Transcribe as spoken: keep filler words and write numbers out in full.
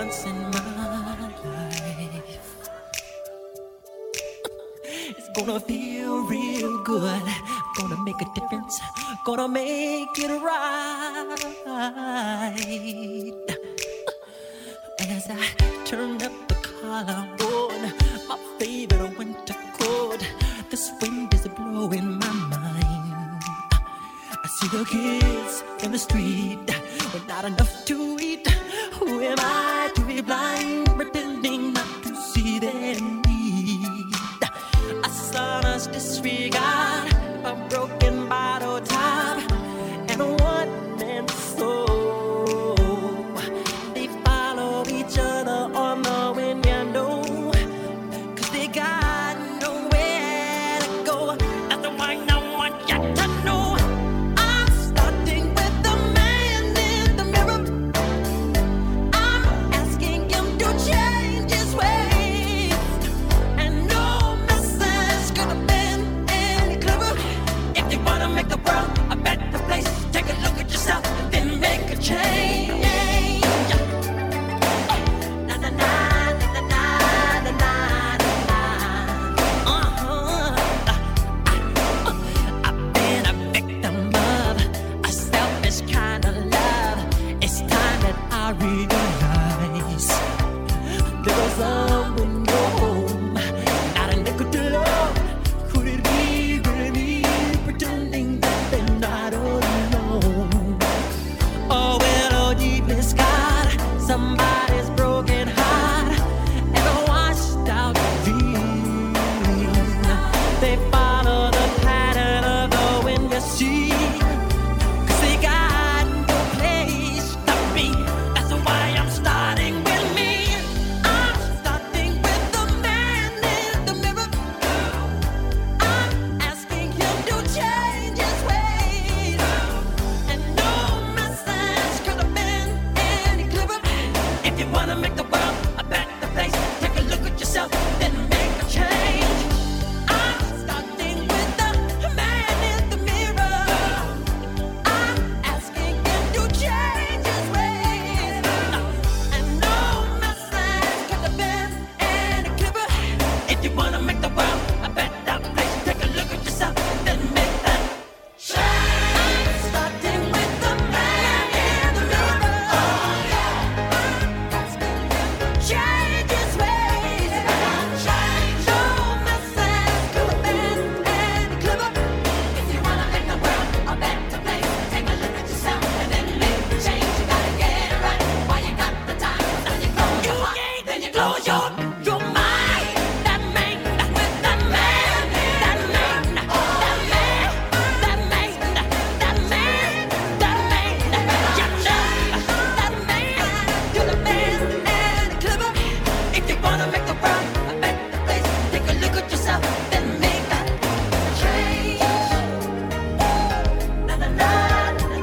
once in my life. It's gonna feel real good. Gonna make a difference. Gonna make it right. As I turn up the collar on my favorite winter coat, this wind is blowing my mind. I see the kids in the street with not enough to eat. Who am I to be blind, pretending not to see their need? A sonorous disregard, a broken bottle top, and a one-man soul. They follow each other on the wind, you know, 'cause they got nowhere to go. That's the one I want you to know. I'm starting with the man in the mirror. I'm asking him to change his ways, and no message could have been any clearer. If you wanna make the world a better place, take a look at yourself, then make a change. Na na na na na na na na. Uh-huh. I've been a victim of a selfish kind of love. It's time that I realize there was someone home, not a nickel to love. Could it be really me, pretending that they're not alone? Oh well, oh deep in God, somebody's